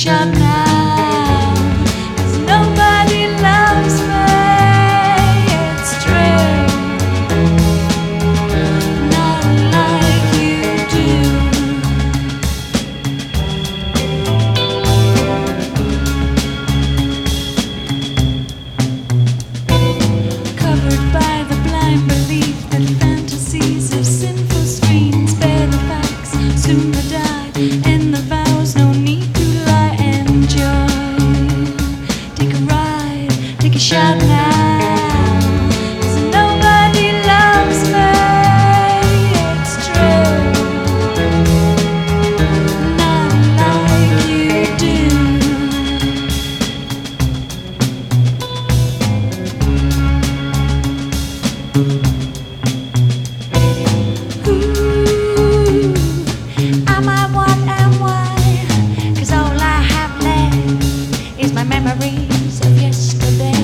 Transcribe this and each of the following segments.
shot now, 'cause nobody loves me. It's true, not like you do. Covered by the blind belief that fantasies of sinful streams bear the facts, soon to die in the vows, no need to lie. Enjoy, take a ride, take a shot now, 'cause nobody loves me. It's true, not like you do. Ooh, am I what am I? 'Cause all I have left is my memories of yesterday.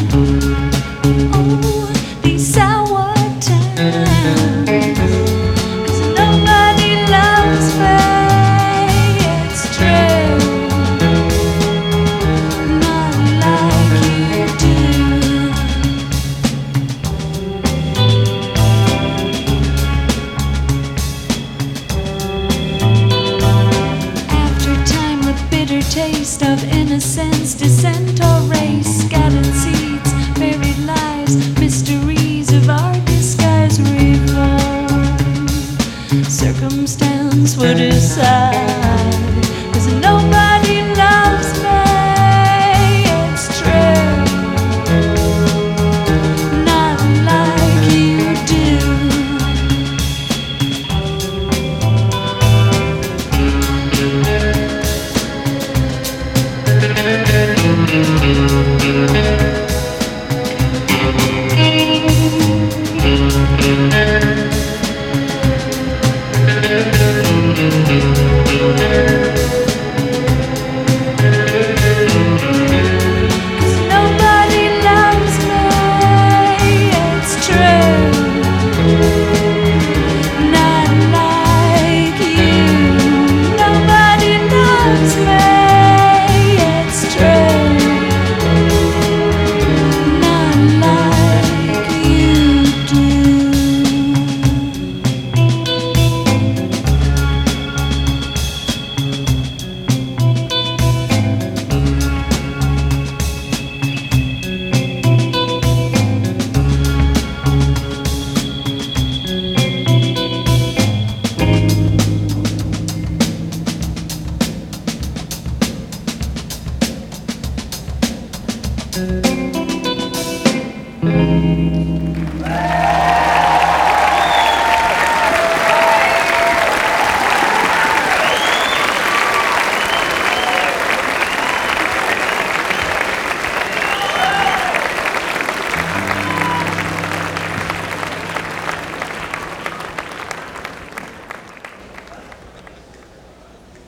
Oh, these sour times, 'cause nobody loves me. It's true, not like you do. After time, the bitter taste of innocence, descent or race, scattered seeds, buried lives, mysteries of our disguise reborn. Circumstance would decide.